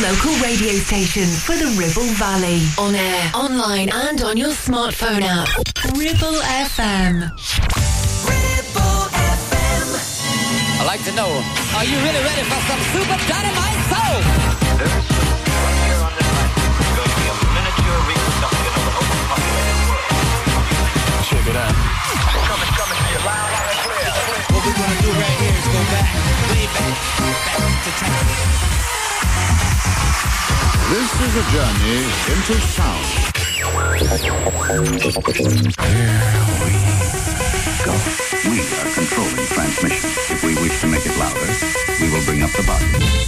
local radio station for the Ribble Valley. On air, online and on your smartphone app. Ribble FM. Ribble FM. I'd like to know, are you really ready for some super dynamite soul? There is right here on this planet going to be a miniature reproduction of an overpopulated world. Check it out. Coming to you loud and clear. What we're gonna do right here is go back, way back to time. This is a journey into sound. We are controlling transmission. If we wish to make it louder, we will bring up the volume.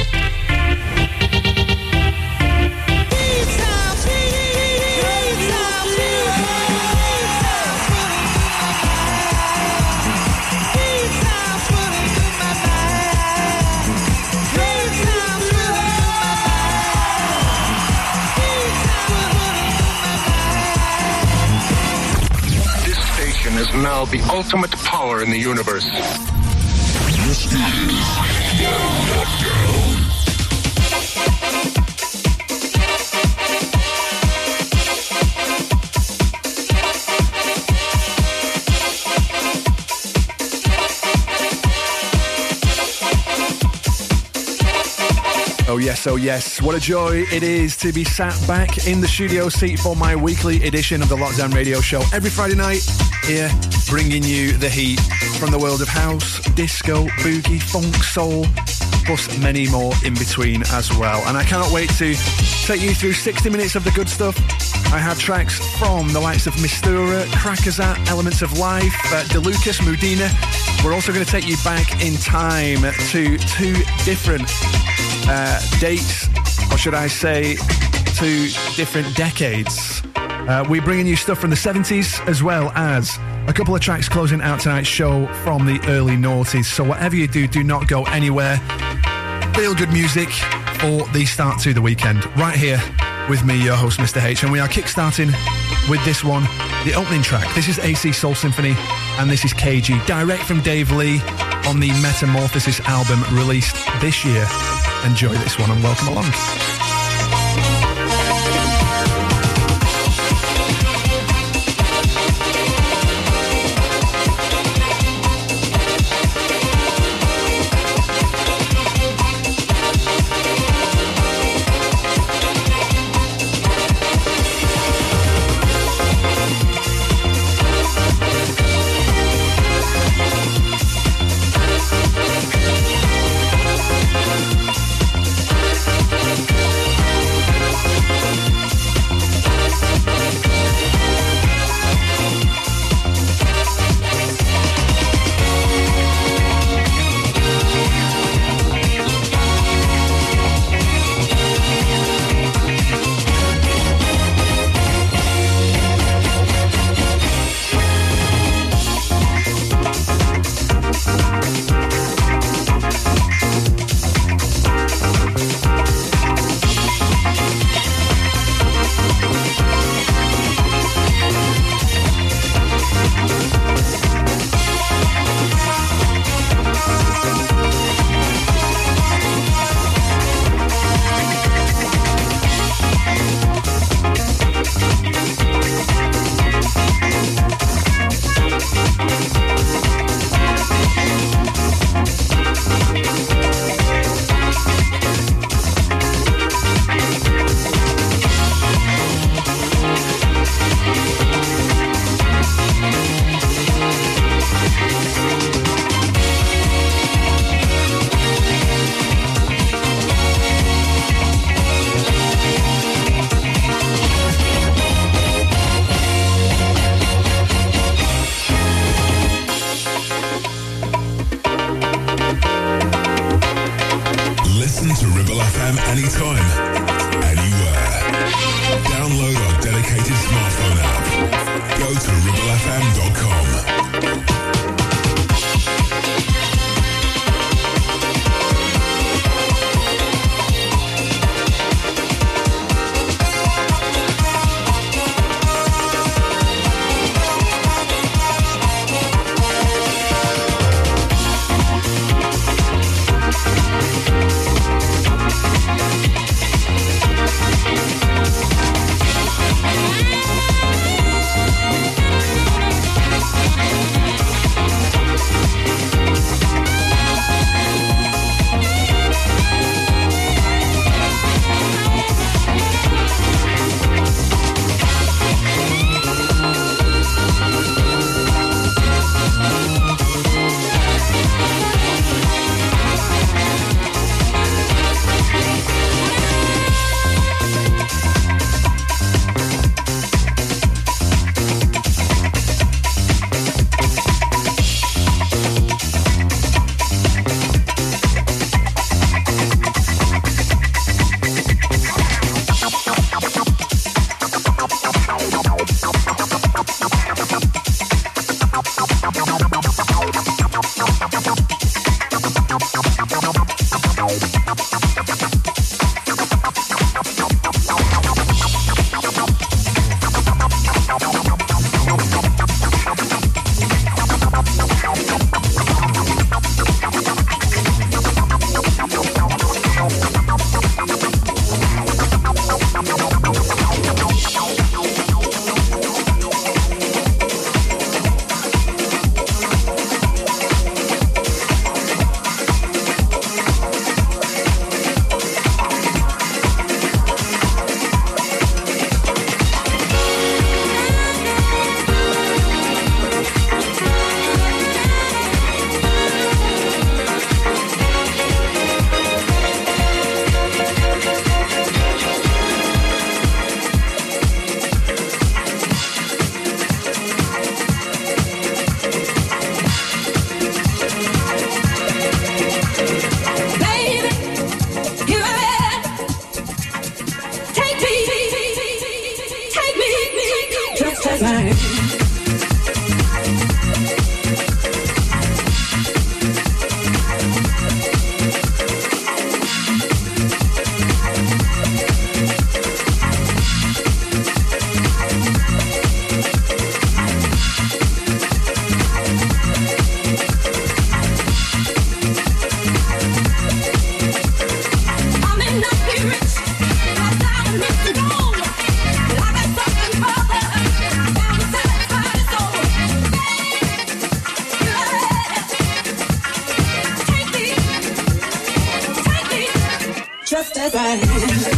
Is now the ultimate power in the universe. This is Lockdown. Oh yes, what a joy it is to be sat back in the studio seat for my weekly edition of the Lockdown Radio Show. Every Friday night, here, bringing you the heat from the world of house, disco, boogie, funk, soul, plus many more in between as well. And I cannot wait to take you through 60 minutes of the good stuff. I have tracks from the likes of Mistura, Krakazat, Elements of Life, DeLucas, Mudina. We're also going to take you back in time to two different dates, or should I say, two different decades. We're bringing you stuff from the 70s as well as a couple of tracks closing out tonight's show from the early noughties. So whatever you do, do not go anywhere. Feel good music for the start to the weekend. Right here with me, your host, Mr. H. And we are kickstarting with this one, the opening track. This is AC Soul Symphony, and this is KG, direct from Dave Lee on the Metamorphosis album released this year. Enjoy this one and welcome along. as I am. Just as I am.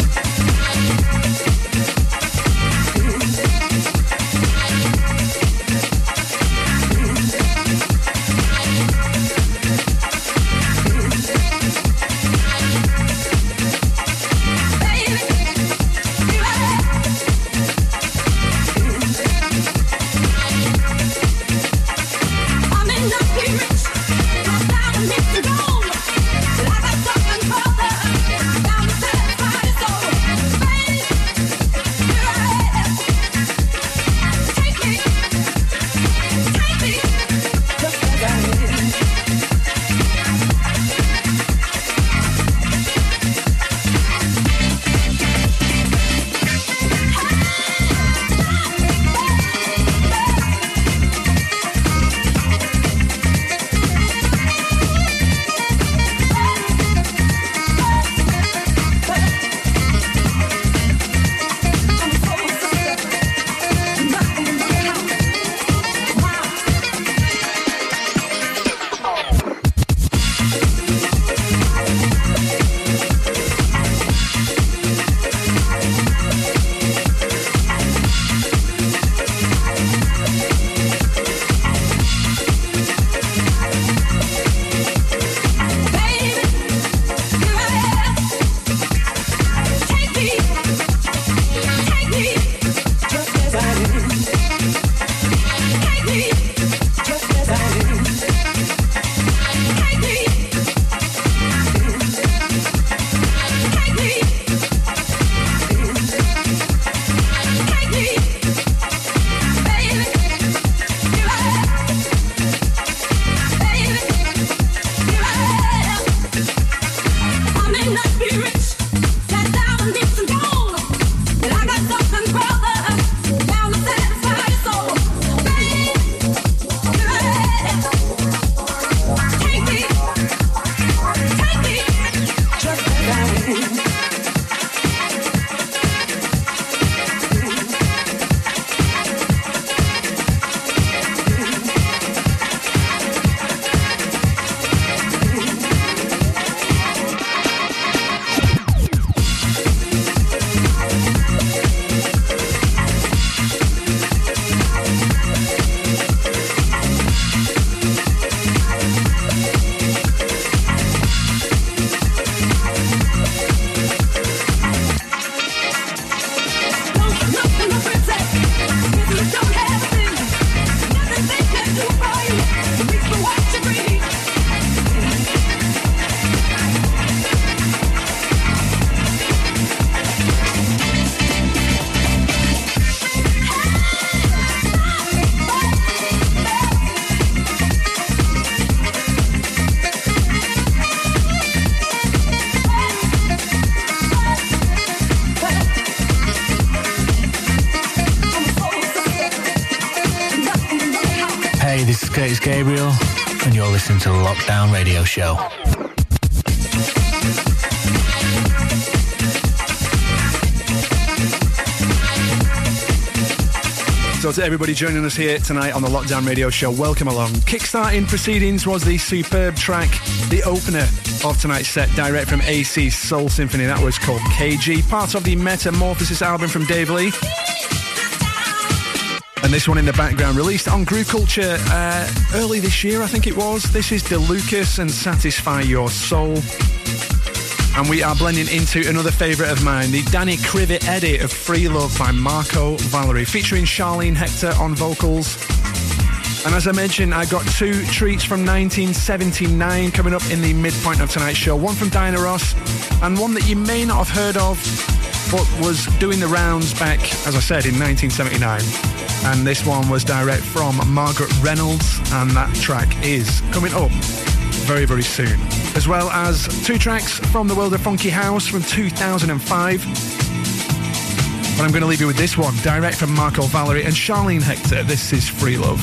It's Gabriel, and you're listening to the Lockdown Radio Show. So to everybody joining us here tonight on the Lockdown Radio Show, welcome along. Kickstarting proceedings was the superb track, the opener of tonight's set, direct from AC Soul Symphony. That was called KG, part of the Metamorphosis album from Dave Lee. And this one in the background, released on Groove Culture early this year, I think it was. This is DeLucas and Satisfy Your Soul. And we are blending into another favourite of mine, the Danny Krivit edit of Free Love by Marco Valerie, featuring Charlene Hector on vocals. And as I mentioned, I got two treats from 1979 coming up in the midpoint of tonight's show. One from Diana Ross, and one that you may not have heard of, but was doing the rounds back, as I said, in 1979. And this one was direct from Margaret Reynolds, and that track is coming up very, very soon. As well as 2 tracks from the world of Funky House from 2005. But I'm going to leave you with this one, direct from Marco Valerie and Charlene Hector. This is Free Love.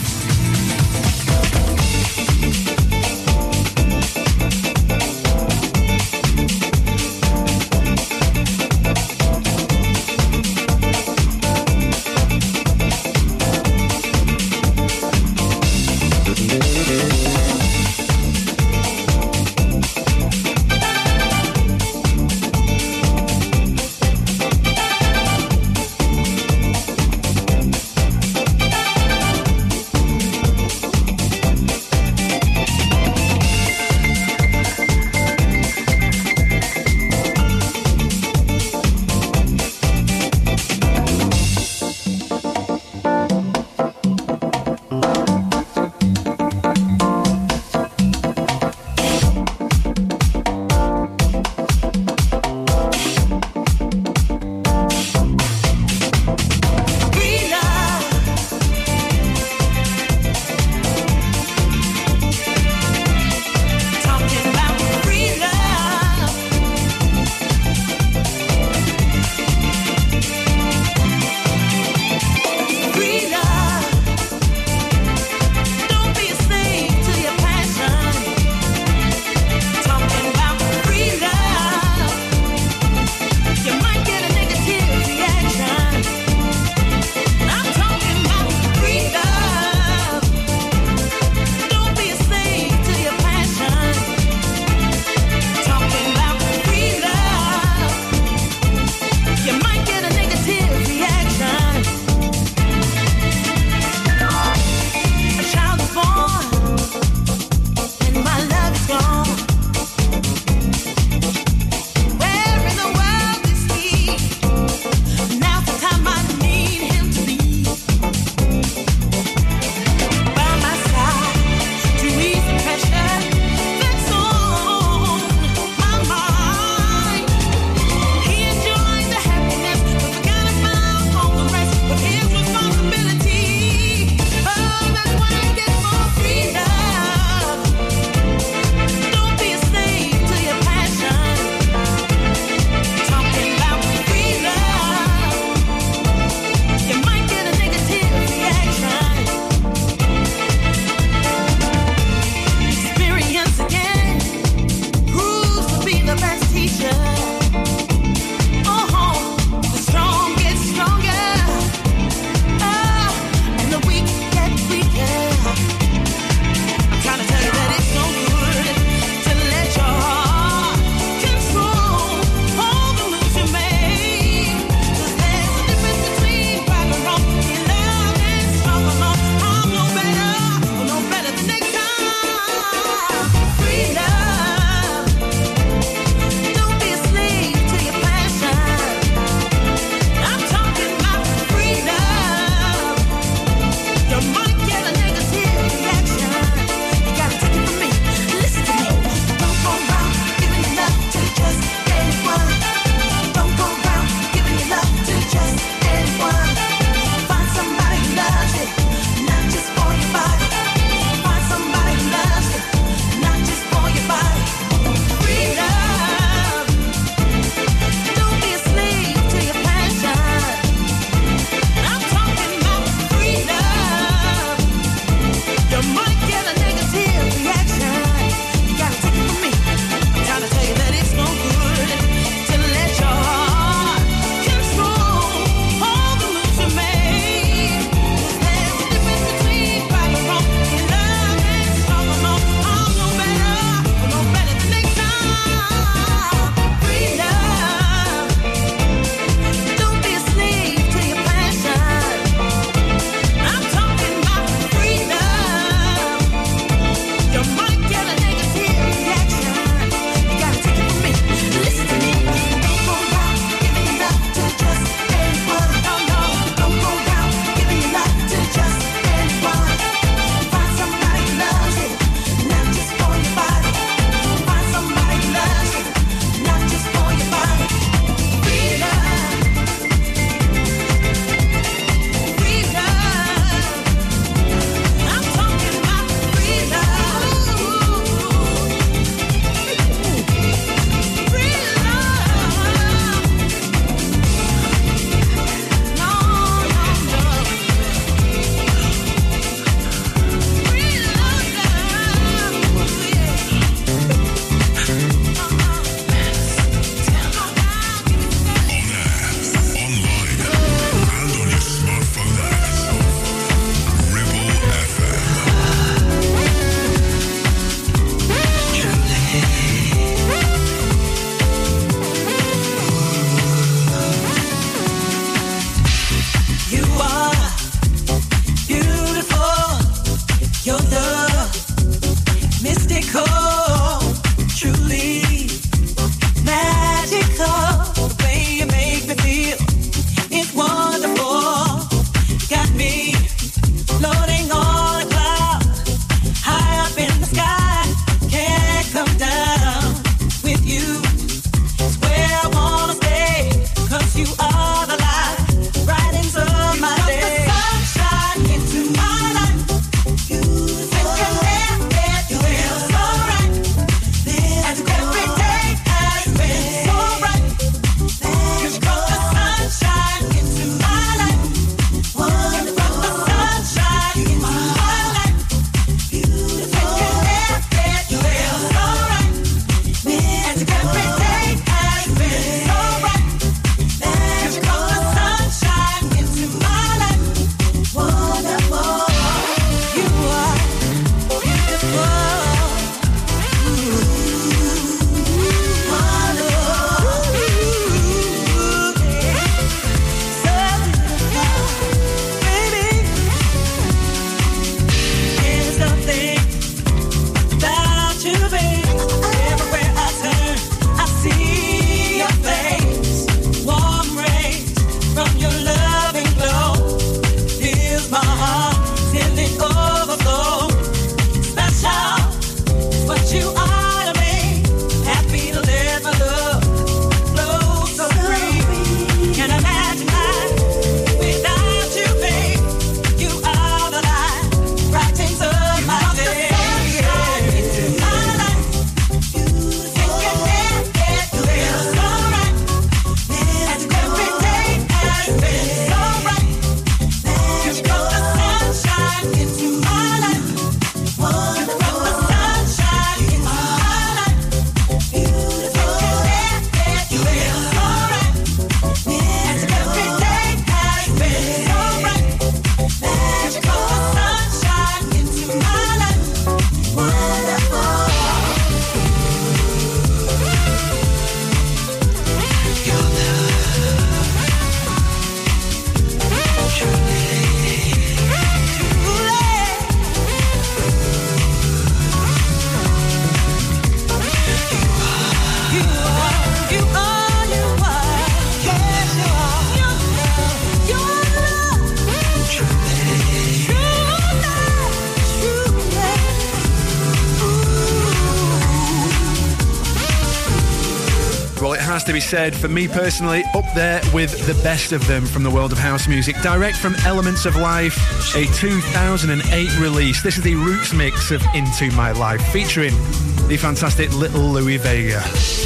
to be said, for me personally, up there with the best of them from the world of house music. Direct from Elements of Life, a 2008 release. This is the Roots mix of Into My Life, featuring the fantastic Little Louis Vega.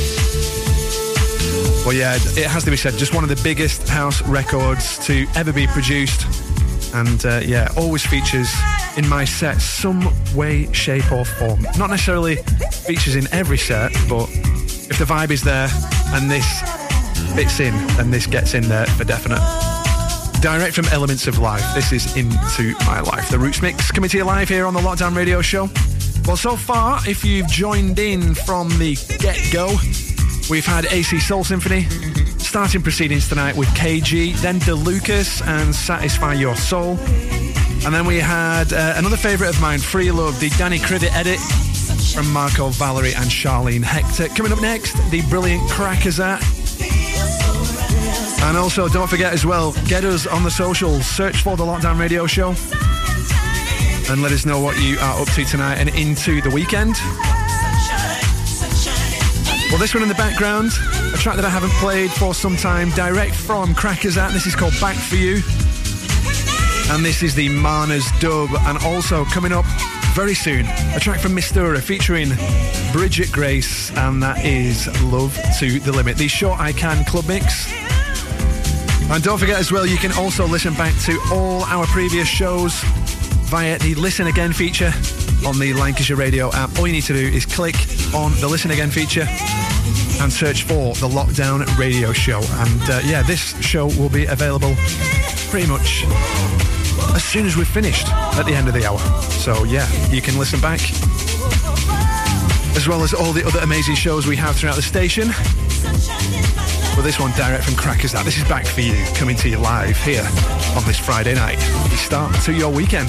Well, yeah, it has to be said, just one of the biggest house records to ever be produced. And, always features in my set some way, shape or form. Not necessarily features in every set, but if the vibe is there and this fits in, then this gets in there for definite. Direct from Elements of Life, this is Into My Life. The Roots Mix coming to you live here on the Lockdown Radio Show. Well, so far, if you've joined in from the get-go, we've had AC Soul Symphony, starting proceedings tonight with KG, then DeLucas and Satisfy Your Soul. And then we had another favourite of mine, Free Love, the Danny Krivit edit from Marco Valerie and Charlene Hector. Coming up next, the brilliant Crackazat. And also, don't forget as well, get us on the socials, search for the Lockdown Radio Show, and let us know what you are up to tonight and into the weekend. Well, this one in the background, a track that I haven't played for some time, direct from Crackazat. This is called Back For You. And this is the Marna's dub. And also coming up very soon, a track from Mistura featuring Bridget Grace, and that is Love to the Limit, the Short I Can Club Mix. And don't forget as well, you can also listen back to all our previous shows via the Listen Again feature on the Lancashire Radio app. All you need to do is click on the Listen Again feature and search for the Lockdown Radio Show. And this show will be available pretty much as soon as we've finished at the end of the hour. So you can listen back, as well as all the other amazing shows we have throughout the station. Well, this one direct from Crackazat. This is Back For You, coming to you live here on this Friday night. The start to your weekend.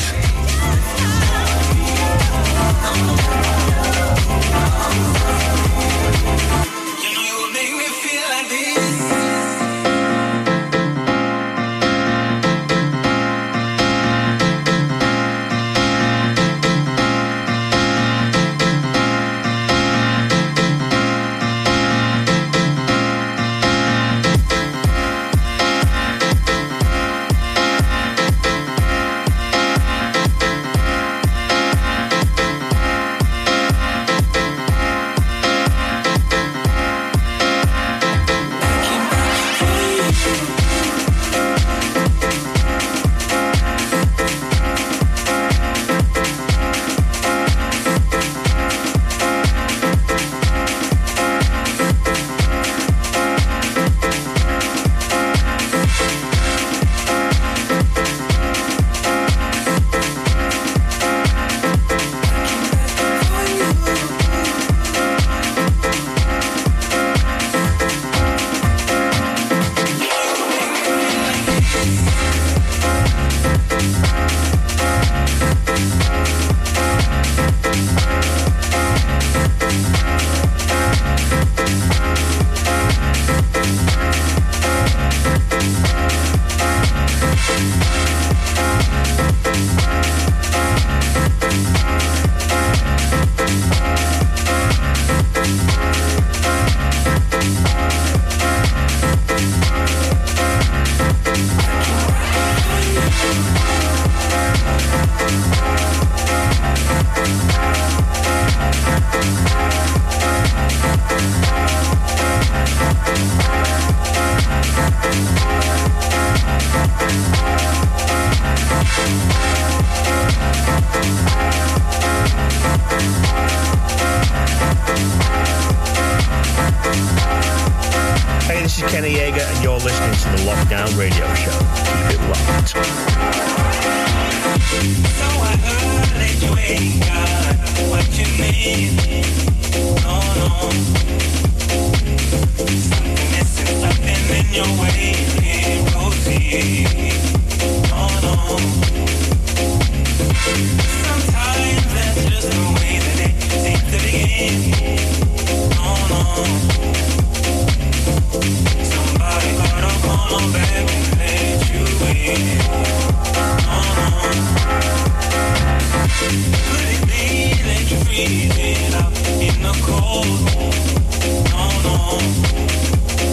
Freezing out in the cold. No, no.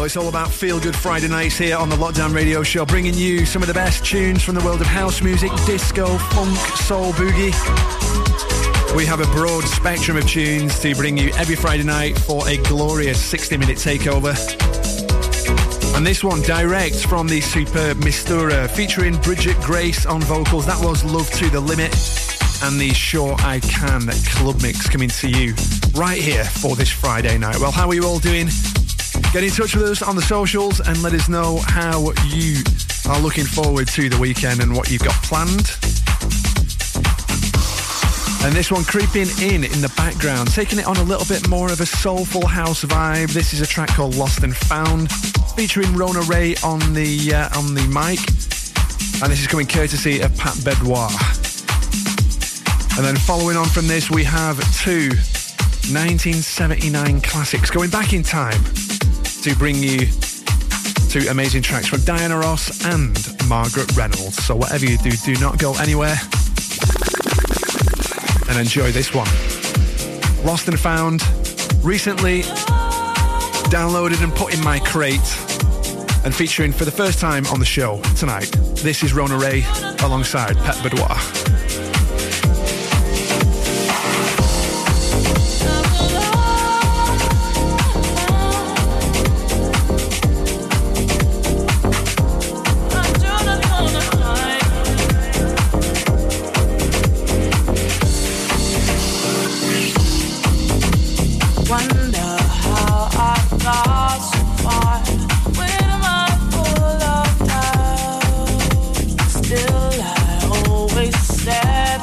It's all about feel-good Friday nights here on the Lockdown Radio Show, bringing you some of the best tunes from the world of house music, disco, funk, soul, boogie. We have a broad spectrum of tunes to bring you every Friday night for a glorious 60-minute takeover. And this one, direct from the superb Mistura, featuring Bridget Grace on vocals. That was Love to the Limit. And the Sure I Can club mix coming to you right here for this Friday night. Well, how are you all doing? Get in touch with us on the socials and let us know how you are looking forward to the weekend and what you've got planned. And this one creeping in the background, taking it on a little bit more of a soulful house vibe. This is a track called Lost and Found, featuring Rona Ray on the mic. And this is coming courtesy of Pat Bedouin. And then following on from this, we have two 1979 classics going back in time to bring you two amazing tracks from Diana Ross and Margaret Reynolds. So whatever you do, do not go anywhere and enjoy this one. Lost and Found, recently downloaded and put in my crate and featuring for the first time on the show tonight. This is Rona Ray alongside Pat Bedouin. Still I always said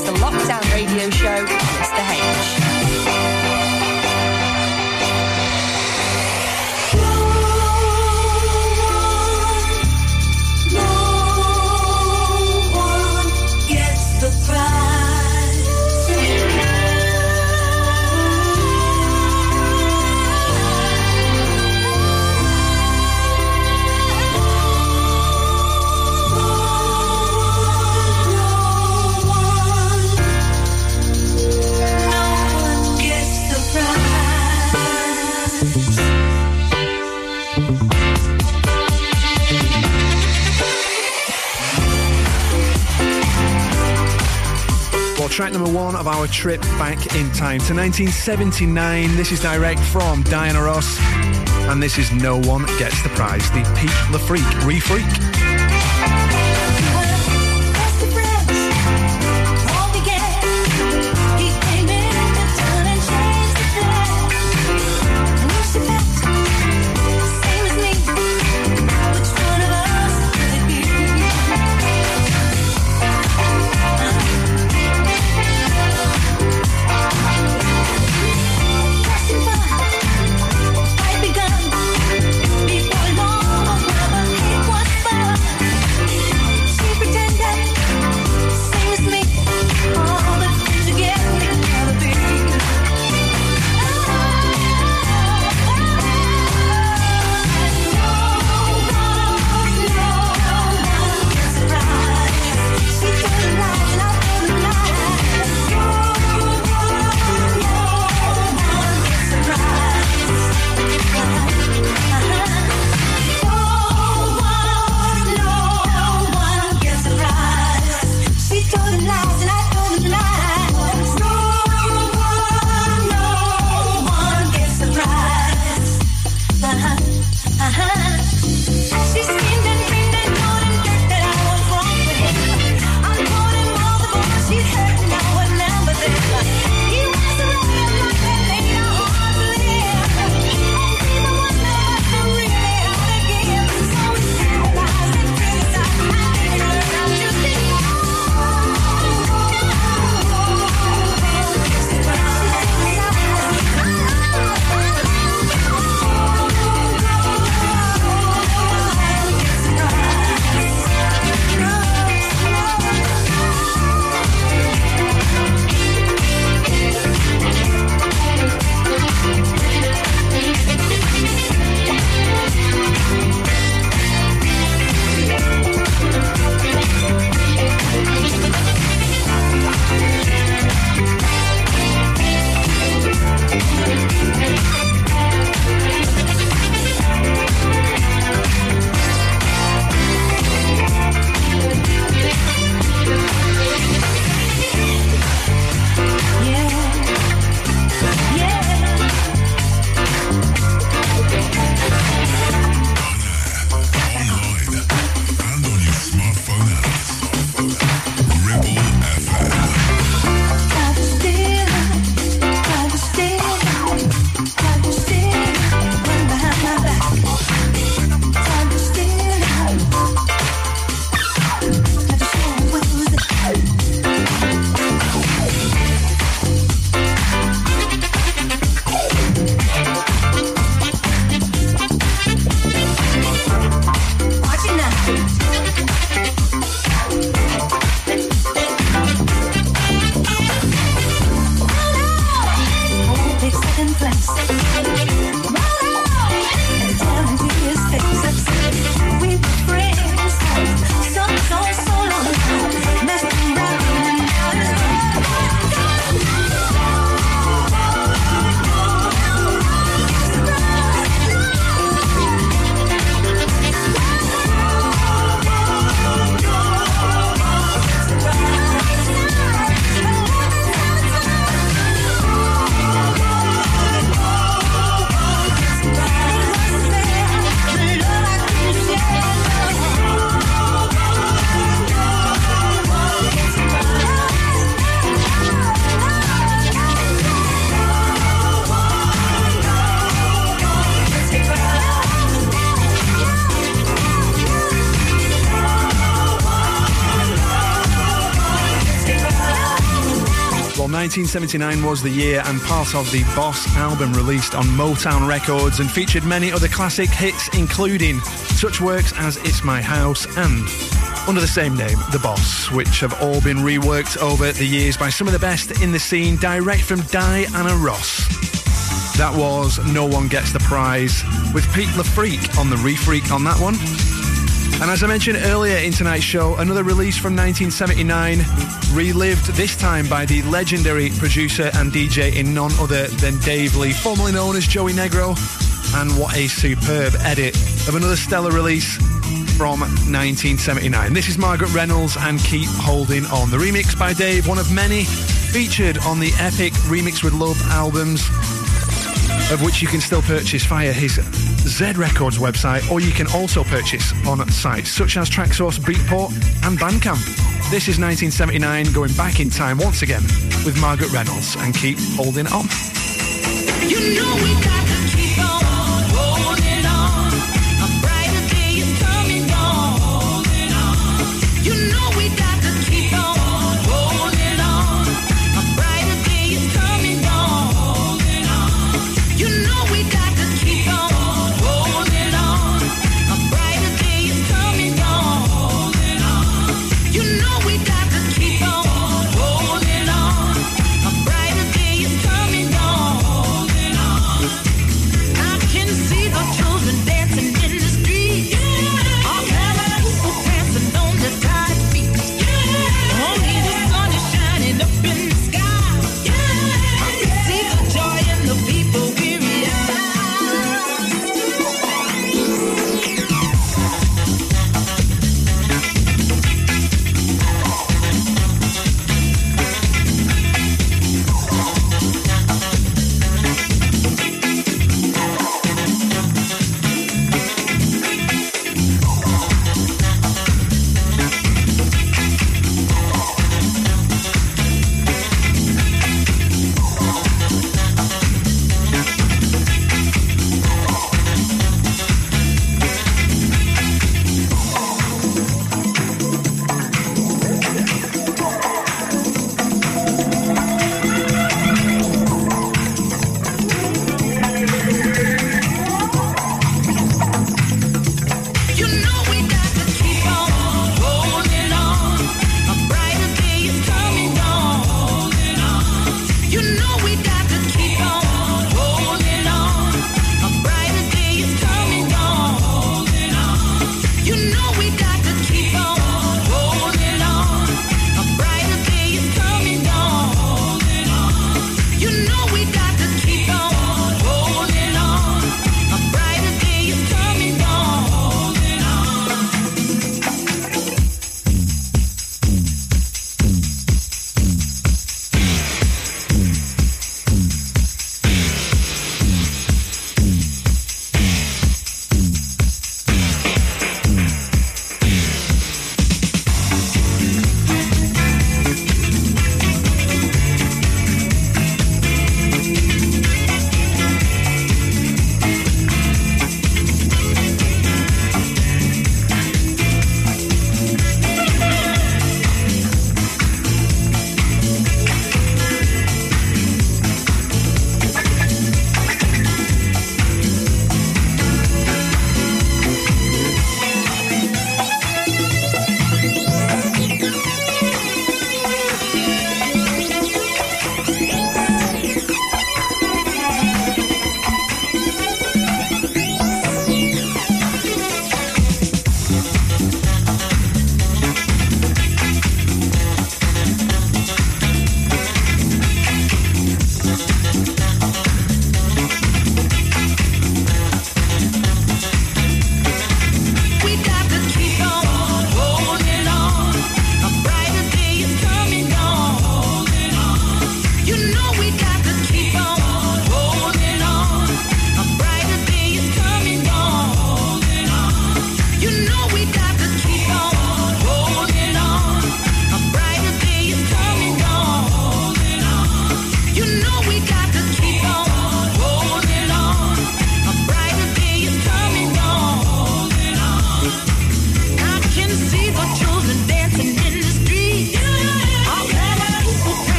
is the Lockdown Radio Show, Mr. H. Track number one of our trip back in time to 1979. This is direct from Diana Ross, and this is No One Gets the Prize, the Pete Le Freak Re-Freak. Before long, whatever it was. 1979 was the year, and part of the Boss album released on Motown Records and featured many other classic hits, including such works as It's My House and, under the same name, The Boss, which have all been reworked over the years by some of the best in the scene, direct from Diana Ross. That was No One Gets the Prize, with Pete LaFreak on the Refreak on that one. And as I mentioned earlier in tonight's show, another release from 1979, relived this time by the legendary producer and DJ in none other than Dave Lee, formerly known as Joey Negro. And what a superb edit of another stellar release from 1979. This is Margaret Reynolds and Keep Holding On. The remix by Dave, one of many featured on the epic Remix with Love albums, of which you can still purchase via his Z Records website, or you can also purchase on sites such as Traxsource, Beatport and Bandcamp. This is 1979, going back in time once again with Margaret Reynolds and Keep Holding On. You know we got to keep on holding on. A brighter day is coming on. Holding on. You know we got to keep on holding on. A brighter day is coming on. Holding on. You know we got to keep on holding on. A brighter day is coming on. Holding on. You know we got to keep on holding on. A brighter day is coming on. I can see the children dancing in the street. All kind of people dancing on the tide beat. Only the sun is shining up in the sky. I can see the joy in the people weary eyes.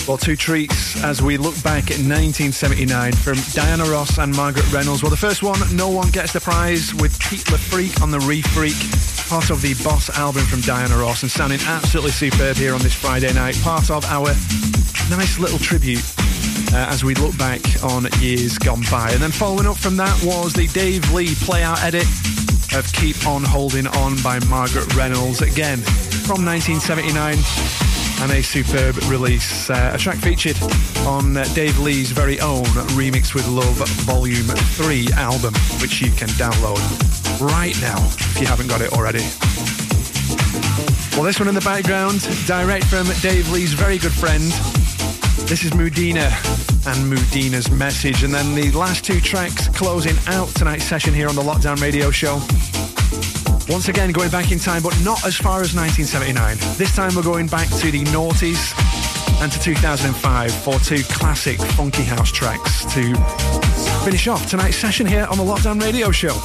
Well, two treats as we look back at 1979 from Diana Ross and Margaret Reynolds. Well, the first one, No One Gets the Prize, with Pete LaFreak on the Re-Freak, part of the Boss album from Diana Ross, and sounding absolutely superb here on this Friday night, part of our nice little tribute as we look back on years gone by. And then following up from that was the Dave Lee play-out edit of Keep On Holding On by Margaret Reynolds, again from 1979, and a superb release, a track featured on Dave Lee's very own Remix with Love Volume 3 album, which you can download right now if you haven't got it already. Well, this one in the background, direct from Dave Lee's very good friend. This is Mudina and Mudina's Message. And then the last two tracks closing out tonight's session here on the Lockdown Radio Show. Once again, going back in time, but not as far as 1979. This time we're going back to the noughties and to 2005 for two classic funky house tracks to finish off tonight's session here on the Lockdown Radio Show.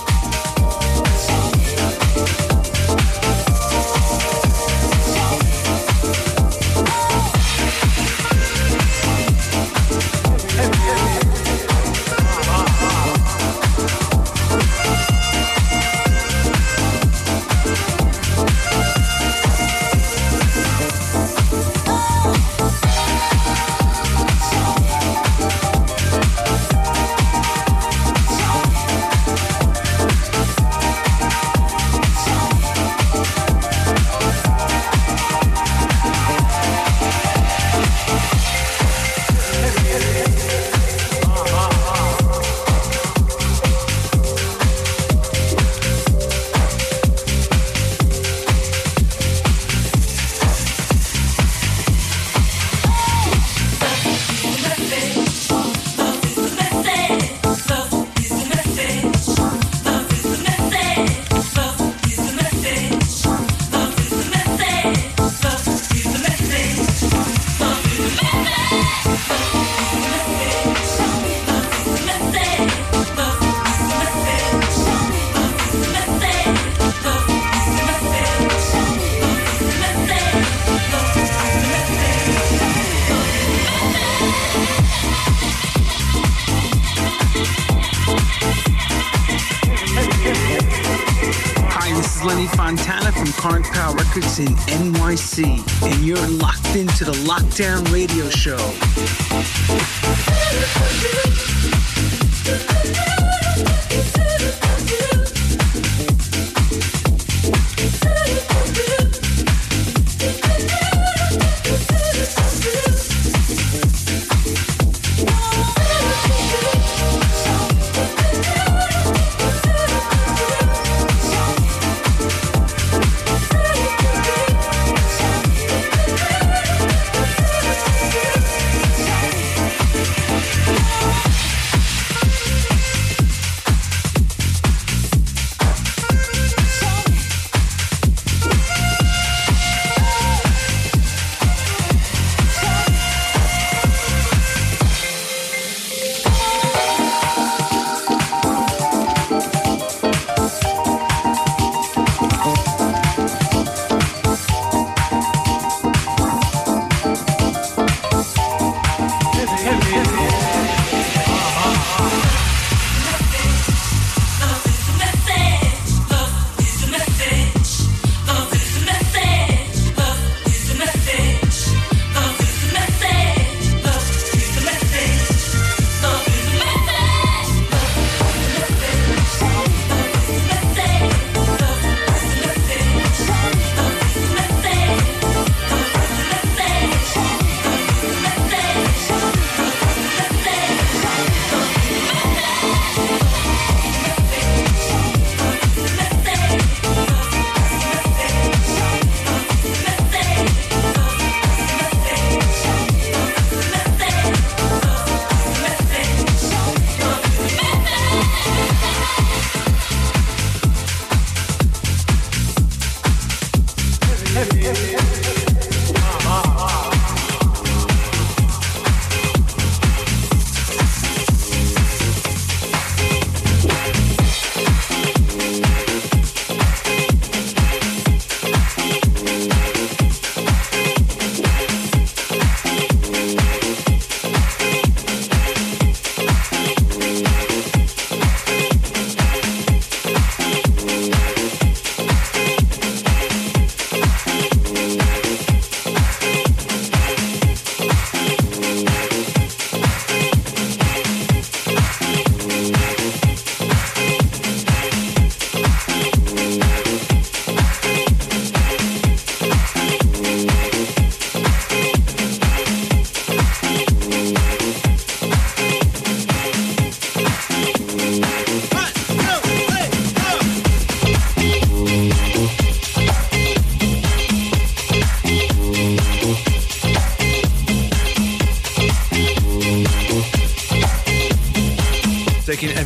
In NYC, and you're locked into the Lockdown Radio Show.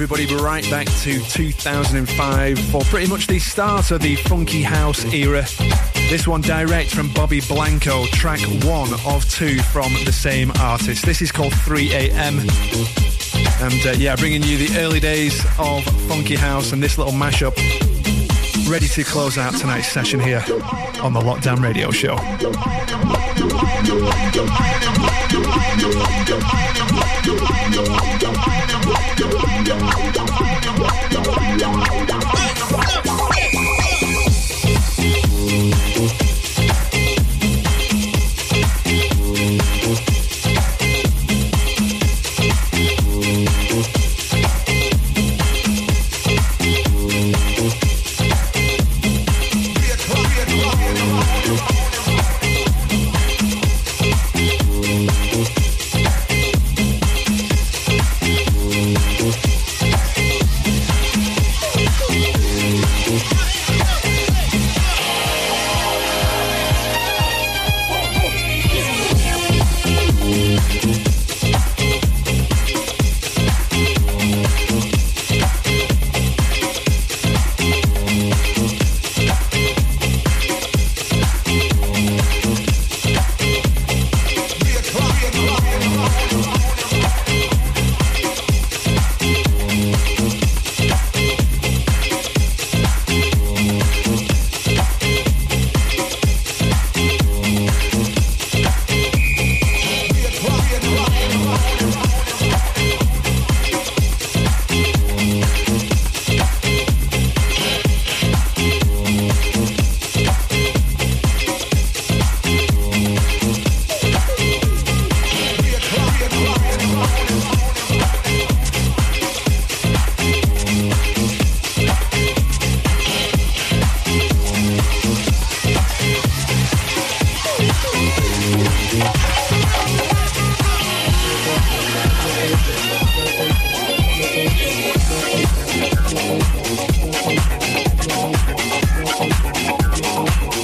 everybody right back to 2005 for pretty much the start of the funky house era. This one direct from Bobby Blanco, track 1 of 2 from the same artist. This is called 3 a.m. And yeah, bringing you the early days of funky house and this little mashup. Ready to close out tonight's session here on the Lockdown Radio Show. Hey!